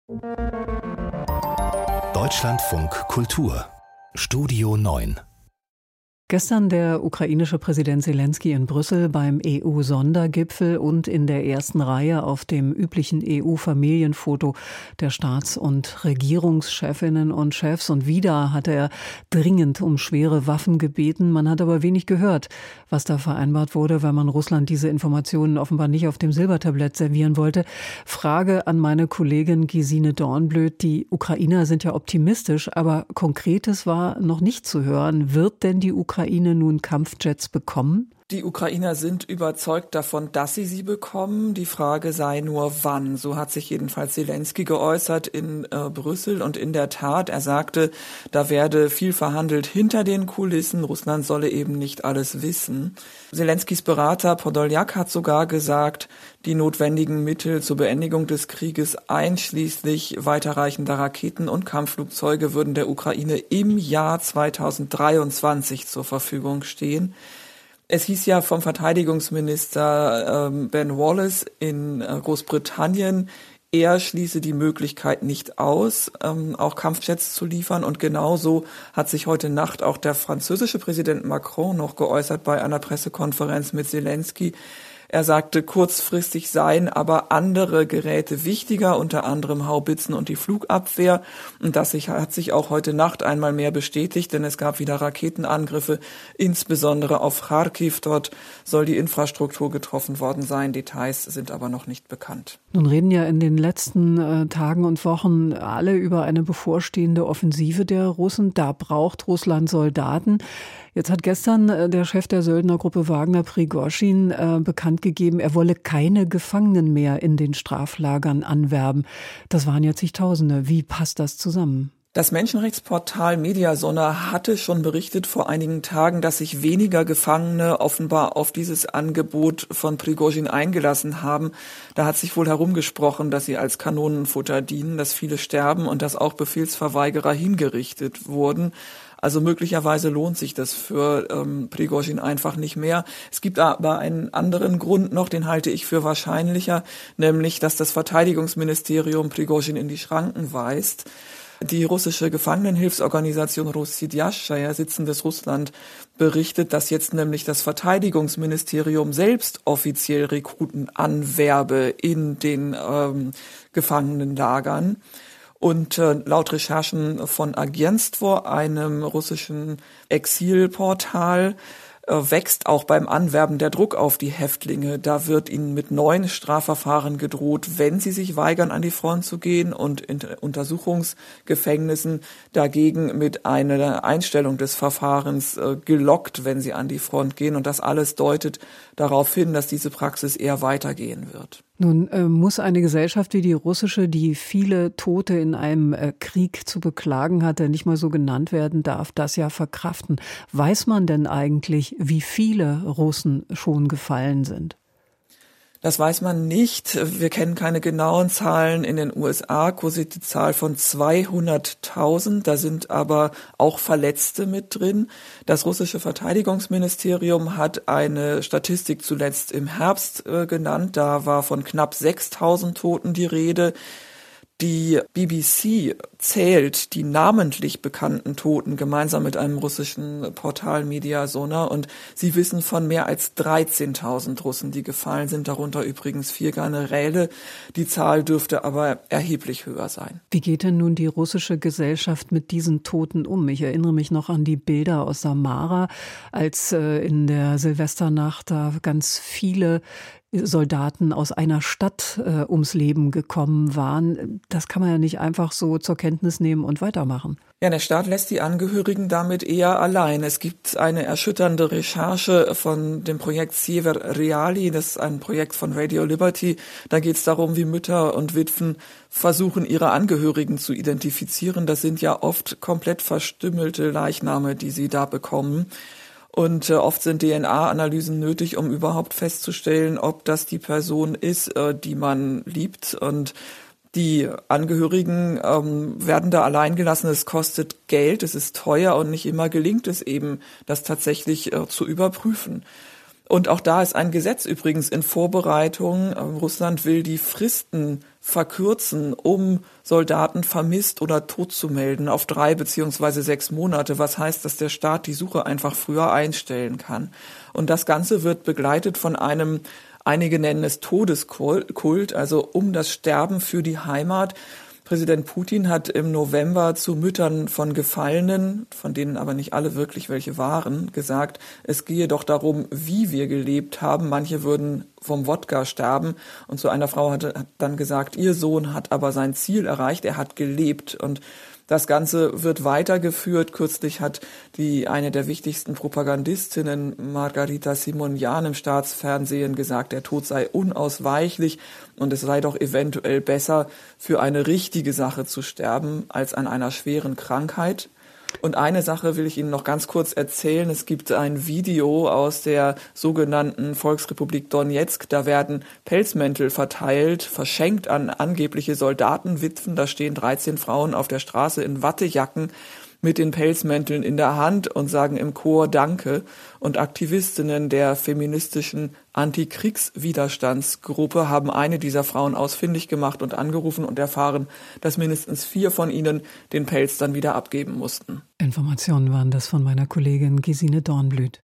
Deutschlandfunk Kultur Studio 9. Gestern der ukrainische Präsident Selenskyj in Brüssel beim EU-Sondergipfel und in der ersten Reihe auf dem üblichen EU-Familienfoto der Staats- und Regierungschefinnen und Chefs. Und wieder hatte er dringend um schwere Waffen gebeten. Man hat aber wenig gehört, was da vereinbart wurde, weil man Russland diese Informationen offenbar nicht auf dem Silbertablett servieren wollte. Frage an meine Kollegin Gesine Dornblöt. Die Ukrainer sind ja optimistisch, aber Konkretes war noch nicht zu hören. Wird denn die Ukraine nun Kampfjets bekommen? Die Ukrainer sind überzeugt davon, dass sie bekommen. Die Frage sei nur, wann. So hat sich jedenfalls Selenskyj geäußert in Brüssel. Und in der Tat, er sagte, da werde viel verhandelt hinter den Kulissen. Russland solle eben nicht alles wissen. Selenskyjs Berater Podoljak hat sogar gesagt, die notwendigen Mittel zur Beendigung des Krieges einschließlich weiterreichender Raketen und Kampfflugzeuge würden der Ukraine im Jahr 2023 zur Verfügung stehen. Es hieß ja vom Verteidigungsminister Ben Wallace in Großbritannien, er schließe die Möglichkeit nicht aus, auch Kampfjets zu liefern. Und genauso hat sich heute Nacht auch der französische Präsident Macron noch geäußert bei einer Pressekonferenz mit Selenskyj. Er sagte, kurzfristig seien aber andere Geräte wichtiger, unter anderem Haubitzen und die Flugabwehr. Und das hat sich auch heute Nacht einmal mehr bestätigt, denn es gab wieder Raketenangriffe, insbesondere auf Charkiw. Dort soll die Infrastruktur getroffen worden sein. Details sind aber noch nicht bekannt. Nun reden ja in den letzten Tagen und Wochen alle über eine bevorstehende Offensive der Russen. Da braucht Russland Soldaten. Jetzt hat gestern der Chef der Söldnergruppe Wagner, Prigoschin, bekannt gegeben, er wolle keine Gefangenen mehr in den Straflagern anwerben. Das waren ja zigtausende. Wie passt das zusammen? Das Menschenrechtsportal Mediasona hatte schon berichtet vor einigen Tagen, dass sich weniger Gefangene offenbar auf dieses Angebot von Prigoschin eingelassen haben. Da hat sich wohl herumgesprochen, dass sie als Kanonenfutter dienen, dass viele sterben und dass auch Befehlsverweigerer hingerichtet wurden. Also möglicherweise lohnt sich das für Prigoschin einfach nicht mehr. Es gibt aber einen anderen Grund noch, den halte ich für wahrscheinlicher, nämlich, dass das Verteidigungsministerium Prigoschin in die Schranken weist. Die russische Gefangenenhilfsorganisation Rossiyaschaja, sitzendes Russland, berichtet, dass jetzt nämlich das Verteidigungsministerium selbst offiziell Rekruten anwerbe in den Gefangenenlagern. Und laut Recherchen von Agentstvo, einem russischen Exilportal, wächst auch beim Anwerben der Druck auf die Häftlinge. Da wird ihnen mit neuen Strafverfahren gedroht, wenn sie sich weigern, an die Front zu gehen, und in Untersuchungsgefängnissen dagegen mit einer Einstellung des Verfahrens gelockt, wenn sie an die Front gehen. Und das alles deutet darauf hin, dass diese Praxis eher weitergehen wird. Nun muss eine Gesellschaft wie die russische, die viele Tote in einem Krieg zu beklagen hatte, nicht mal so genannt werden darf, das ja verkraften. Weiß man denn eigentlich, wie viele Russen schon gefallen sind? Das weiß man nicht. Wir kennen keine genauen Zahlen. In den USA kursiert die Zahl von 200.000. Da sind aber auch Verletzte mit drin. Das russische Verteidigungsministerium hat eine Statistik zuletzt im Herbst genannt. Da war von knapp 6.000 Toten die Rede. Die BBC zählt die namentlich bekannten Toten gemeinsam mit einem russischen Portal Mediasona, und sie wissen von mehr als 13.000 Russen, die gefallen sind, darunter übrigens 4 Generäle. Die Zahl dürfte aber erheblich höher sein. Wie geht denn nun die russische Gesellschaft mit diesen Toten um? Ich erinnere mich noch an die Bilder aus Samara, als in der Silvesternacht da ganz viele Soldaten aus einer Stadt ums Leben gekommen waren. Das kann man ja nicht einfach so zur Kenntnis nehmen und weitermachen. Ja, der Staat lässt die Angehörigen damit eher allein. Es gibt eine erschütternde Recherche von dem Projekt Siever Reali, das ist ein Projekt von Radio Liberty. Da geht es darum, wie Mütter und Witwen versuchen, ihre Angehörigen zu identifizieren. Das sind ja oft komplett verstümmelte Leichname, die sie da bekommen. Und oft sind DNA-Analysen nötig, um überhaupt festzustellen, ob das die Person ist, die man liebt. Und die Angehörigen werden da allein gelassen. Es kostet Geld, es ist teuer und nicht immer gelingt es eben, das tatsächlich zu überprüfen. Und auch da ist ein Gesetz übrigens in Vorbereitung. Russland will die Fristen verkürzen, um Soldaten vermisst oder tot zu melden auf 3 beziehungsweise 6 Monate. Was heißt, dass der Staat die Suche einfach früher einstellen kann. Und das Ganze wird begleitet von einem, einige nennen es Todeskult, also um das Sterben für die Heimat. Präsident Putin hat im November zu Müttern von Gefallenen, von denen aber nicht alle wirklich welche waren, gesagt, es gehe doch darum, wie wir gelebt haben. Manche würden vom Wodka sterben. Und so einer Frau hat dann gesagt, ihr Sohn hat aber sein Ziel erreicht, er hat gelebt. Und das Ganze wird weitergeführt. Kürzlich hat eine der wichtigsten Propagandistinnen, Margarita Simonian, im Staatsfernsehen gesagt, der Tod sei unausweichlich und es sei doch eventuell besser, für eine richtige Sache zu sterben, als an einer schweren Krankheit. Und eine Sache will ich Ihnen noch ganz kurz erzählen. Es gibt ein Video aus der sogenannten Volksrepublik Donezk. Da werden Pelzmäntel verteilt, verschenkt an angebliche Soldatenwitwen. Da stehen 13 Frauen auf der Straße in Wattejacken mit den Pelzmänteln in der Hand und sagen im Chor Danke. Und Aktivistinnen der feministischen Antikriegswiderstandsgruppe haben eine dieser Frauen ausfindig gemacht und angerufen und erfahren, dass mindestens 4 von ihnen den Pelz dann wieder abgeben mussten. Informationen waren das von meiner Kollegin Gesine Dornblüt.